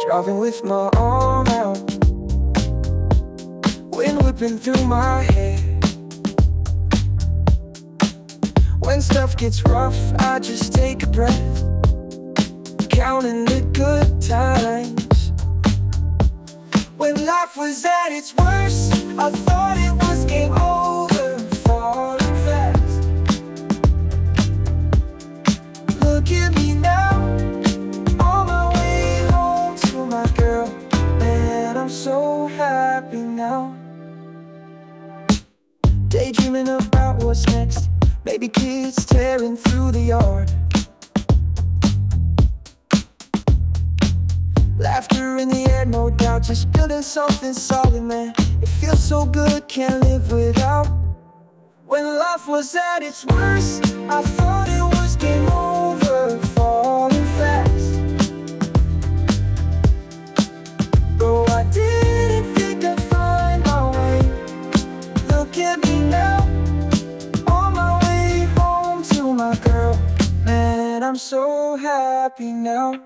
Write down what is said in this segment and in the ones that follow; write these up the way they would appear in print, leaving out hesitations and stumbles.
Driving with my arm out, wind whipping through my hair. When stuff gets rough, I just take a breath, counting the good times. When life was at its worst, I thought it was game over, falling fast. Look at me now, on my way home to my girl. Man, I'm so happy now. Daydreaming about what's next, baby kids tearing through the yard. Laughter in the air, no doubt, just building something solid, man. It feels so good, can't live without. When life was at its worst, I thought it was game over, falling fast. Bro, I didn't think I'd find my way. Look at me now, on my way home to my girl. Man, I'm so happy now.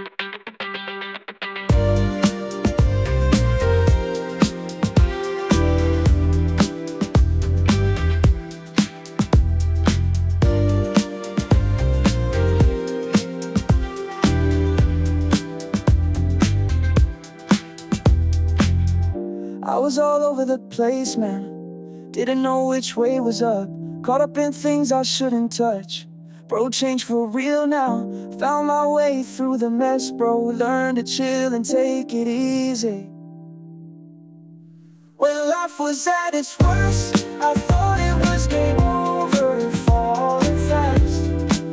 I was all over the place, man. Didn't know which way was up. Caught up in things I shouldn't touch. Bro, changed for real now. Found my way through the mess, bro. Learned to chill and take it easy. When life was at its worst, I thought it was game over, falling fast.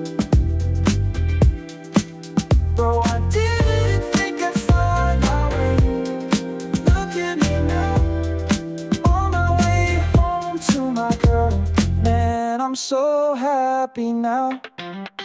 Bro, I didn't think I'd find my way. Look at me now, on my way home to my girl. Man, I'm so happy now.